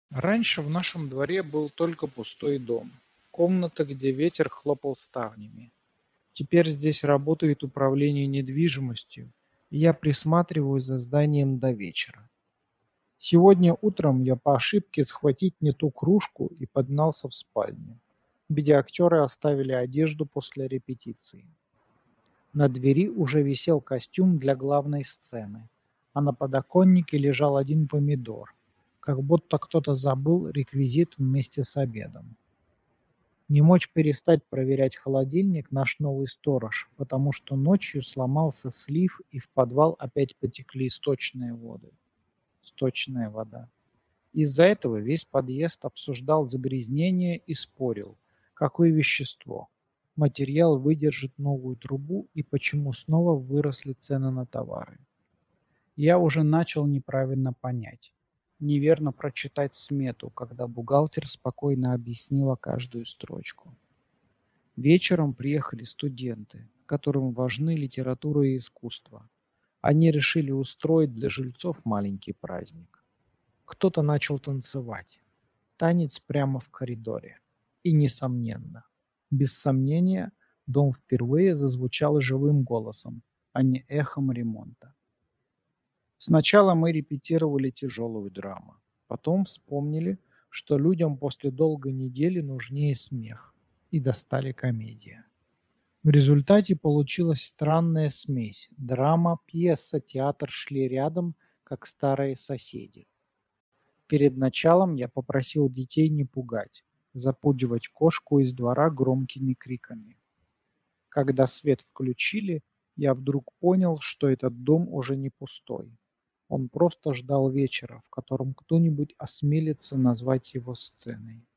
Раньше в нашем дворе был только пустой дом. Комната, где ветер хлопал ставнями. Теперь здесь работает управление недвижимостью, и я присматриваю за зданием до вечера. Сегодня утром я по ошибке схватить не ту кружку и поднялся в спальню, где актеры оставили одежду после репетиции. На двери уже висел костюм для главной сцены, а на подоконнике лежал один помидор, как будто кто-то забыл реквизит вместе с обедом. Не мочь перестать проверять холодильник наш новый сторож, потому что ночью сломался слив и в подвал опять потекли сточная вода. Из-за этого весь подъезд обсуждал загрязнение и спорил, какое вещество, материал выдержит новую трубу и почему снова выросли цены на товары. Я уже начал неправильно понять, неверно прочитать смету, когда бухгалтер спокойно объяснила каждую строчку. Вечером приехали студенты, которым важны литература и искусство. Они решили устроить для жильцов маленький праздник. Кто-то начал танцевать. Танец прямо в коридоре. И несомненно, без сомнения, дом впервые зазвучал живым голосом, а не эхом ремонта. Сначала мы репетировали тяжелую драму. Потом вспомнили, что людям после долгой недели нужнее смех. И достали комедия. В результате получилась странная смесь. Драма, пьеса, театр шли рядом, как старые соседи. Перед началом я попросил детей не пугать, запугивать кошку из двора громкими криками. Когда свет включили, я вдруг понял, что этот дом уже не пустой. Он просто ждал вечера, в котором кто-нибудь осмелится назвать его сценой.